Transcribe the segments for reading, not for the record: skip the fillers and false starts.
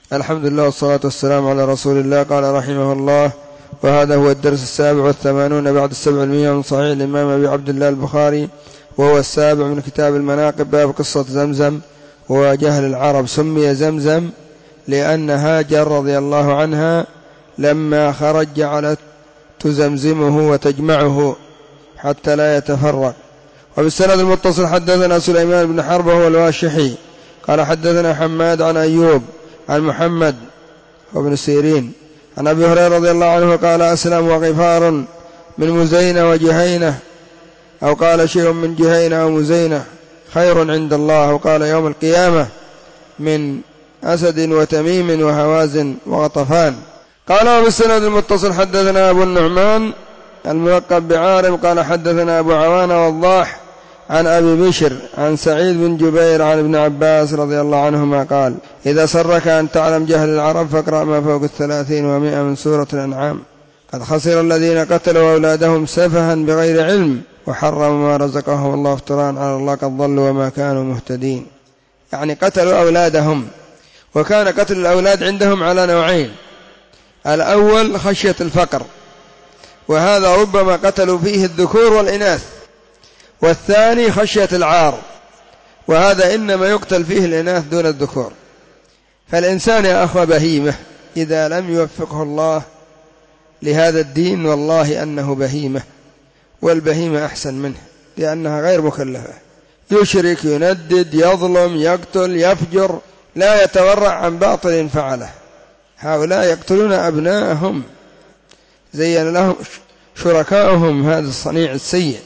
الحمد لله والصلاة والسلام على رسول الله. قال رحمه الله: وهذا هو الدرس 87 بعد 700 من صحيح الإمام أبي عبد الله البخاري، وهو السابع من كتاب المناقب، باب قصة زمزم وجهل العرب. سمي زمزم لأن هاجر رضي الله عنها لما خرج جعلت تزمزمه وتجمعه حتى لا يتفرق. وبالسند المتصل حدثنا سليمان بن حرب وهو الواشحي قال حدثنا حماد عن أيوب عن محمد وابن سيرين عن أبي هريرة رضي الله عنه قال: أسلم وغفار من مزينة وجهينة، أو قال شيء من جهينة أو مزينة خير عند الله، وقال يوم القيامة من أسد وتميم وهوازن وغطفان. قال وبالسند المتصل حدثنا أبو النعمان الملقب بعارم قال حدثنا أبو عوانة وضاح عن أبي بشر عن سعيد بن جبير عن ابن عباس رضي الله عنهما قال: إذا سرك أن تعلم جهل العرب فاقرأ ما فوق 30 و100 من سورة الأنعام. قد خسر الذين قتلوا أولادهم سفها بغير علم وحرموا ما رزقهم الله افتراء على الله قد ضلوا وما كانوا مهتدين. يعني قتلوا أولادهم، وكان قتل الأولاد عندهم على نوعين: الأول خشية الفقر، وهذا ربما قتلوا فيه الذكور والإناث، والثاني خشية العار، وهذا إنما يقتل فيه الإناث دون الذكور. فالإنسان يا أخوة بهيمة إذا لم يوفقه الله لهذا الدين، والله أنه بهيمة، والبهيمة أحسن منه لأنها غير مكلفة. يشرك، يندد، يظلم، يقتل، يفجر، لا يتورع عن باطل فعله. هؤلاء يقتلون أبناءهم، زين لهم شركائهم هذا الصنيع السيء.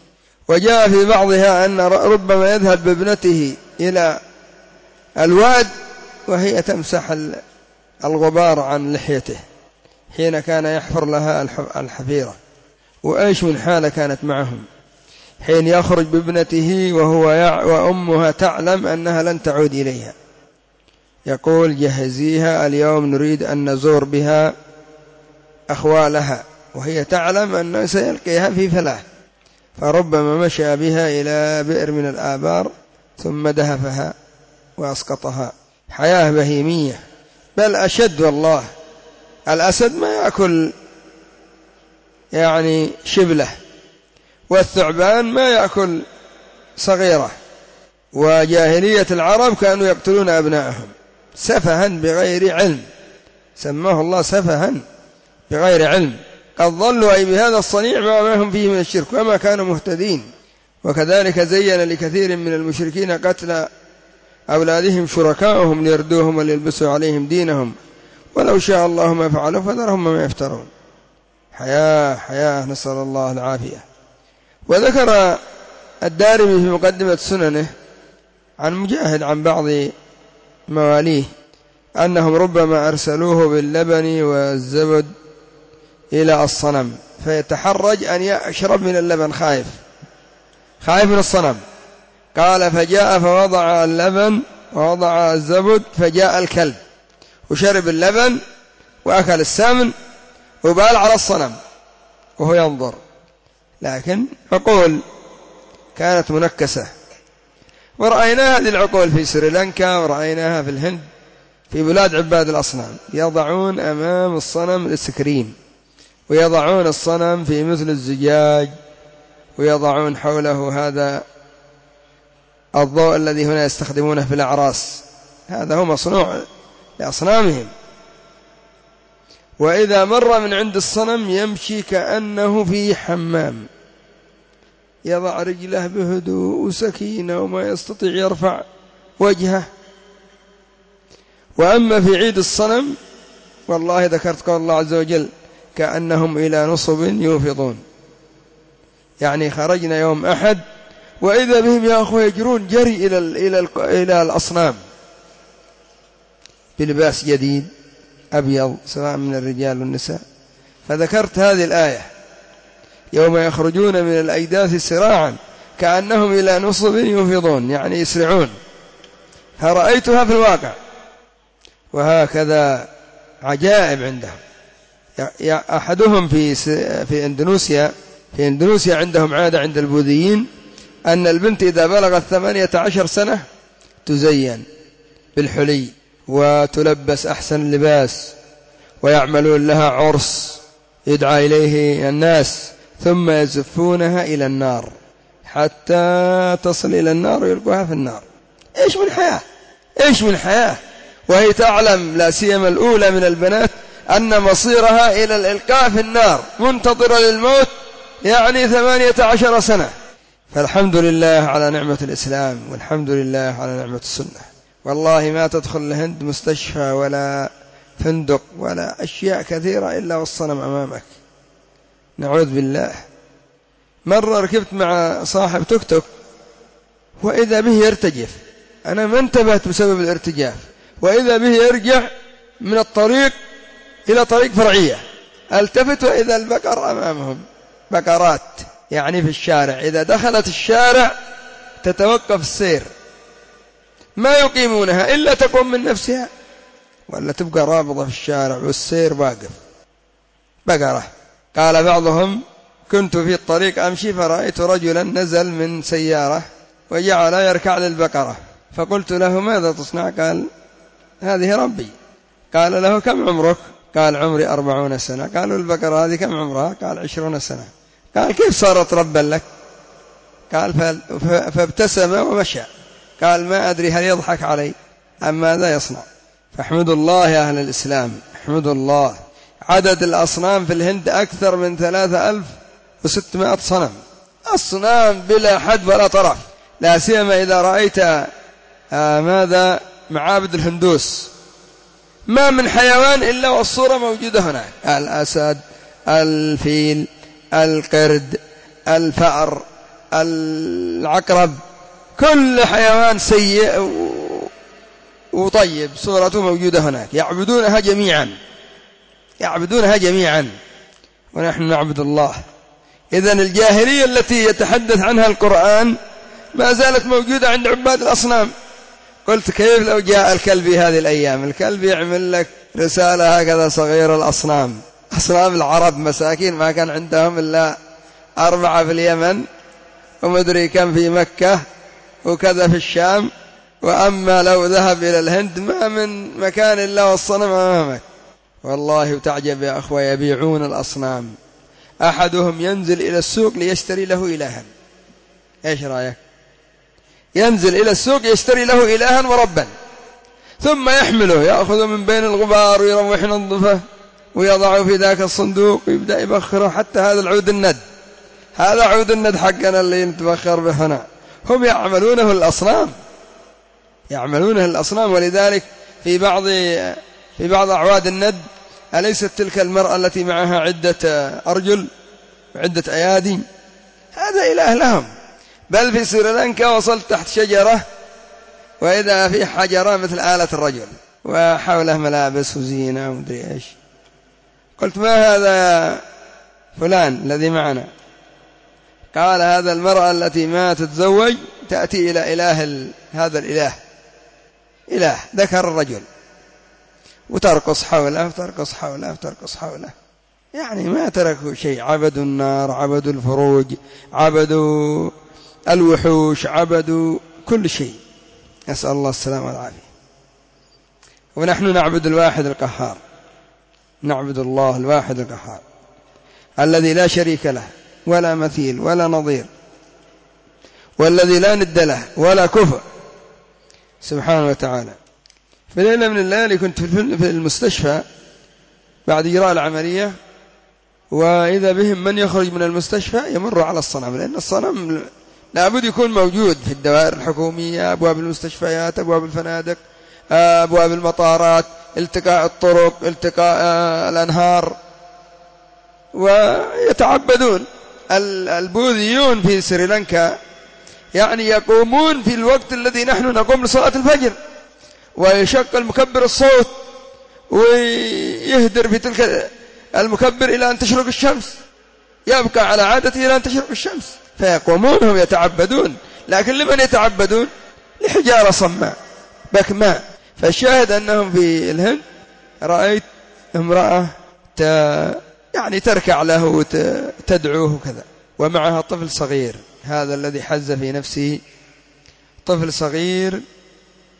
وجاء في بعضها أن ربما يذهب بابنته إلى الواد وهي تمسح الغبار عن لحيته حين كان يحفر لها الحفيرة. وإيش من حالة كانت معهم حين يخرج بابنته وأمها تعلم أنها لن تعود إليها، يقول: جهزيها اليوم نريد أن نزور بها أخوالها، وهي تعلم أنه سيلقيها في فلاة، فربما مشى بها إلى بئر من الآبار ثم دهفها وأسقطها. حياة بهيمية، بل أشد والله. الأسد ما يأكل يعني شبله، والثعبان ما يأكل صغيرة. وجاهلية العرب كانوا يقتلون أبنائهم سفها بغير علم، سماه الله سفها بغير علم. قد ضلوا أي بهذا الصنيع ما هم فيه من الشرك وما كانوا مهتدين. وكذلك زين لكثير من المشركين قتل أولادهم شركائهم ليردوهم وليلبسوا عليهم دينهم، ولو شاء الله ما فعلوا فذرهم ما يفترون. حياة نسأل الله العافية. وذكر الدارمي في مقدمة سننه عن مجاهد عن بعض مواليه أنهم ربما أرسلوه باللبن والزبد إلى الصنم فيتحرج أن يشرب من اللبن، خايف من الصنم. قال: فجاء فوضع اللبن ووضع الزبد، فجاء الكلب وشرب اللبن وأكل السمن وبال على الصنم وهو ينظر. لكن عقول كانت منكسة. ورأينا هذه العقول في سريلانكا، ورأيناها في الهند، في بلاد عباد الأصنام، يضعون أمام الصنم السكرين، ويضعون الصنم في مثل الزجاج، ويضعون حوله هذا الضوء الذي هنا يستخدمونه في الأعراس، هذا هو مصنوع لأصنامهم. وإذا مر من عند الصنم يمشي كأنه في حمام، يضع رجله بهدوء وسكينة وما يستطيع يرفع وجهه. وأما في عيد الصنم والله ذكرت قول الله عز وجل: كأنهم إلى نصب يوفضون. يعني خرجنا يوم أحد وإذا بهم يا أخوة يجرون جري إلى الأصنام بلباس جديد أبيض سواء من الرجال والنساء. فذكرت هذه الآية: يوم يخرجون من الأجداث سراعا كأنهم إلى نصب يوفضون، يعني يسرعون. فرأيتها في الواقع. وهكذا عجائب عندهم. أحدهم في إندونيسيا عندهم عادة عند البوذيين أن البنت إذا بلغت 18 سنة تزين بالحلي وتلبس أحسن لباس، ويعملون لها عرس يدعى إليه الناس، ثم يزفونها إلى النار حتى تصل إلى النار ويلقوها في النار. إيش من حياة، إيش من حياة. وهي تعلم لا سيما الأولى من البنات أن مصيرها إلى الإلقاء في النار، منتظرة للموت يعني 18 سنة. فالحمد لله على نعمة الإسلام، والحمد لله على نعمة السنة. والله ما تدخل الهند مستشفى ولا فندق ولا أشياء كثيرة إلا والصنم أمامك، نعوذ بالله. مرة ركبت مع صاحب توك توك وإذا به يرتجف، أنا ما انتبهت بسبب الارتجاف، وإذا به يرجع من الطريق إلى طريق فرعية، التفت وإذا البقر أمامهم، بقرات يعني في الشارع، إذا دخلت الشارع تتوقف السير، ما يقيمونها إلا تقوم من نفسها، ولا تبقى رابضة في الشارع والسير واقف، بقرة. قال بعضهم: كنت في الطريق أمشي فرأيت رجلا نزل من سيارة وجعل يركع للبقرة، فقلت له: ماذا تصنع؟ قال: هذه ربي. قال له: كم عمرك؟ قال: عمري 40 سنة. قالوا: البقرة هذه كم عمرها؟ قال: 20 سنة. قال: كيف صارت ربا لك؟ قال: فابتسم ومشى. قال: ما أدري هل يضحك علي أم ماذا يصنع. فاحمدوا الله يا أهل الإسلام، احمدوا الله. عدد الأصنام في الهند أكثر من 3600 صنم، أصنام بلا حد ولا طرف، لا سيما إذا رأيت ماذا معابد الهندوس، ما من حيوان إلا والصورة موجودة هناك، الأسد، الفيل، القرد، الفأر، العقرب، كل حيوان سيء وطيب صورته موجودة هناك، يعبدونها جميعا، يعبدونها جميعا، ونحن نعبد الله. إذن الجاهلية التي يتحدث عنها القرآن ما زالت موجودة عند عباد الأصنام. قلت: كيف لو جاء الكلب هذه الأيام؟ الكلب يعمل لك رسالة هكذا صغيرة. الأصنام، أصنام العرب مساكين ما كان عندهم إلا 4 في اليمن، ومدري كم في مكة، وكذا في الشام، وأما لو ذهب إلى الهند ما من مكان إلا والصنم أمامك. والله تعجب يا أخوة، يبيعون الأصنام. أحدهم ينزل إلى السوق ليشتري له إلها، إيش رأيك؟ ينزل إلى السوق يشتري له إلها وربا، ثم يحمله، يأخذ من بين الغبار ويروح ينظفه ويضعه في ذاك الصندوق ويبدأ يبخره. حتى هذا العود الند، هذا عود الند حقنا اللي نتبخر به هنا، هم يعملونه الأصنام، يعملونه الأصنام. ولذلك في بعض أعواد الند، أليست تلك المرأة التي معها عدة أرجل وعدة أيادي؟ هذا إله لهم. بل في سريلانكا وصلت تحت شجرة وإذا في حجرة مثل آلة الرجل وحوله ملابس وزينة ومدري إيش. قلت: ما هذا يا فلان الذي معنا؟ قال: هذا المرأة التي ما تتزوج تأتي إلى هذا الإله، إله ذكر الرجل، وترقص حوله وترقص حوله وترقص حوله، يعني ما تركوا شيء. عبدوا النار، عبدوا الفروج، عبدوا الوحوش، عبدوا كل شيء، نسأل الله السلامة والعافية. ونحن نعبد الواحد القهار، نعبد الله الواحد القهار الذي لا شريك له ولا مثيل ولا نظير، والذي لا ند له ولا كفء سبحانه وتعالى. في ليلة من الليالي كنت في المستشفى بعد إجراء العملية، وإذا بهم من يخرج من المستشفى يمر على الصنم، لأن الصنم لابد يكون موجود في الدوائر الحكومية، أبواب المستشفيات، أبواب الفنادق، أبواب المطارات، التقاء الطرق، التقاء الأنهار، ويتعبدون. البوذيون في سريلانكا يعني يقومون في الوقت الذي نحن نقوم لصلاة الفجر، ويشغل مكبر الصوت ويهدر في تلك المكبر إلى أن تشرق الشمس، يبقى على عادته إلى أن تشرق الشمس، فيقومون هم يتعبدون. لكن لمن يتعبدون؟ لحجارة صماء بكماء. فالشاهد أنهم في الهند رأيت امرأة يعني تركع له وتدعوه كذا، ومعها طفل صغير. هذا الذي حز في نفسه طفل صغير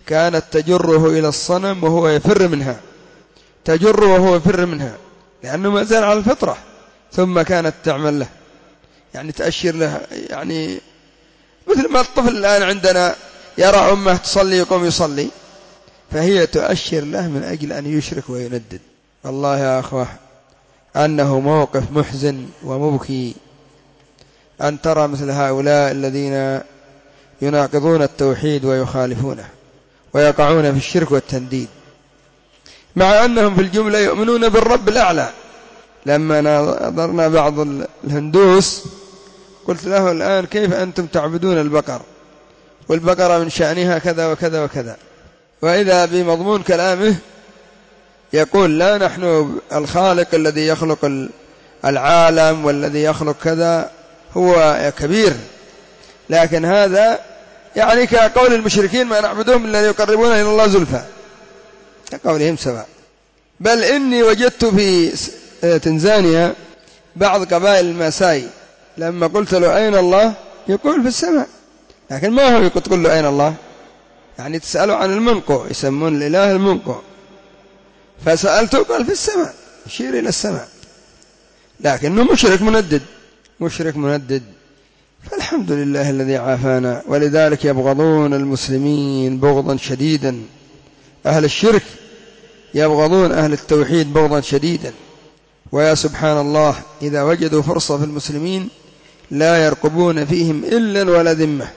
كانت تجره إلى الصنم وهو يفر منها، تجره وهو يفر منها لأنه ما زال على الفطرة، ثم كانت تعمل له، يعني تأشر له، يعني مثل ما الطفل الآن عندنا يرى أمه تصلي يقوم يصلي، فهي تؤشر له من أجل أن يشرك ويندد. والله يا أخوة أنه موقف محزن ومبكي أن ترى مثل هؤلاء الذين يناقضون التوحيد ويخالفونه ويقعون في الشرك والتنديد، مع أنهم في الجملة يؤمنون بالرب الأعلى. لما نظرنا بعض الهندوس قلت له الآن كيف أنتم تعبدون البقر والبقرة من شأنها كذا وكذا وكذا، وإذا بمضمون كلامه يقول لا، نحن الخالق الذي يخلق العالم والذي يخلق كذا هو كبير، لكن هذا يعني كقول المشركين ما نعبدهم إلا ليقربونا إلى الله زلفى، كقولهم سواء. بل إني وجدت في تنزانيا بعض قبائل الماساي لما قلت له أين الله يقول في السماء، لكن ما هو تقول له أين الله، يعني تسأله عن المنقو، يسمون الإله المنقو، فسألته قال في السماء، يشير إلى السماء، لكنه مشرك مندد. فالحمد لله الذي عافانا. ولذلك يبغضون المسلمين بغضا شديدا، أهل الشرك يبغضون أهل التوحيد بغضا شديدا. ويا سبحان الله إذا وجدوا فرصة في المسلمين لا يرقبون فيهم إلا ولا ذمة.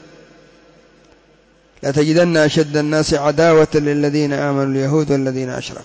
لتجدن أشد الناس عداوة للذين آمنوا اليهود والذين أشركوا.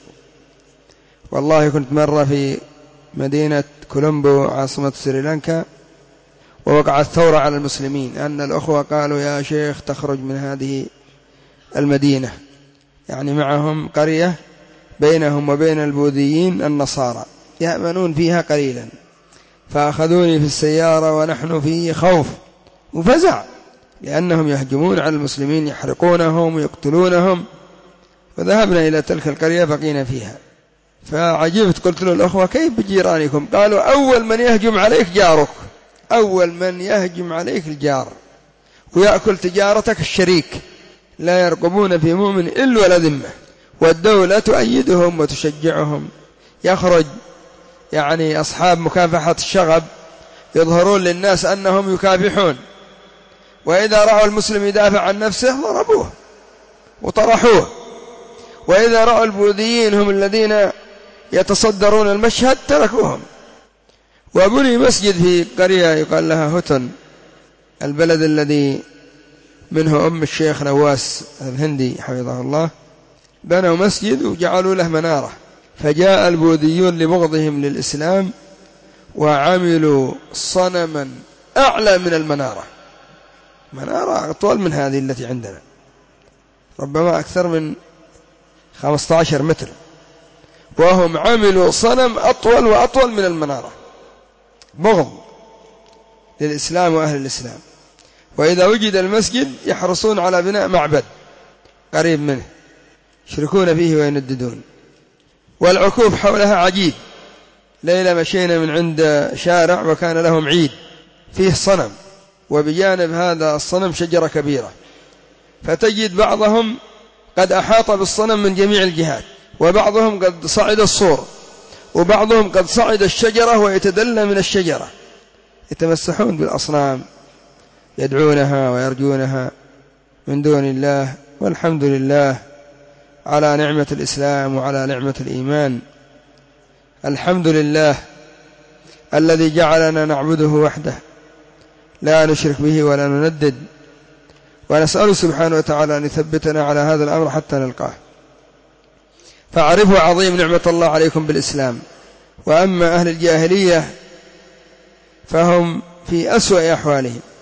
والله كنت مرة في مدينة كولومبو عاصمة سريلانكا، ووقعت ثورة على المسلمين أن الأخوة قالوا يا شيخ تخرج من هذه المدينة، يعني معهم قرية بينهم وبين البوذيين النصارى يأمنون فيها قليلا، فأخذوني في السيارة ونحن في خوف وفزع، لأنهم يهجمون على المسلمين يحرقونهم ويقتلونهم. وذهبنا إلى تلك القرية بقينا فيها، فعجبت قلت له الأخوة كيف بجيرانكم؟ قالوا أول من يهجم عليك جارك، أول من يهجم عليك الجار ويأكل تجارتك الشريك، لا يرقبون في مؤمن إلا ولا ذمة، والدولة تؤيدهم وتشجعهم. يخرج يعني أصحاب مكافحة الشغب يظهرون للناس أنهم يكافحون، وإذا رأوا المسلم يدافع عن نفسه ضربوه وطرحوه، وإذا رأوا البوذيين هم الذين يتصدرون المشهد تركوهم. وبني مسجد في قرية يقال لها هوتن، البلد الذي منه أم الشيخ نواس الهندي حفظه الله، بنوا مسجد وجعلوا له منارة، فجاء البوذيون لبغضهم للإسلام وعملوا صنما أعلى من المنارة، منارة أطول من هذه التي عندنا، ربما أكثر من 15 متر، وهم عملوا صنم أطول وأطول من المنارة، بغض للإسلام وأهل الإسلام. وإذا وجد المسجد يحرصون على بناء معبد قريب منه يشركون فيه وينددون. والعكوف حولها عجيب. ليلة مشينا من عند شارع وكان لهم عيد فيه صنم، وبجانب هذا الصنم شجرة كبيرة، فتجد بعضهم قد أحاط بالصنم من جميع الجهات، وبعضهم قد صعد السور، وبعضهم قد صعد الشجرة ويتدلى من الشجرة، يتمسحون بالأصنام يدعونها ويرجونها من دون الله. والحمد لله على نعمة الإسلام وعلى نعمة الإيمان. الحمد لله الذي جعلنا نعبده وحده لا نشرك به ولا نندد، ونسأل سبحانه وتعالى أن يثبتنا على هذا الأمر حتى نلقاه. فاعرفوا عظيم نعمة الله عليكم بالإسلام. وأما أهل الجاهلية فهم في أسوأ أحوالهم،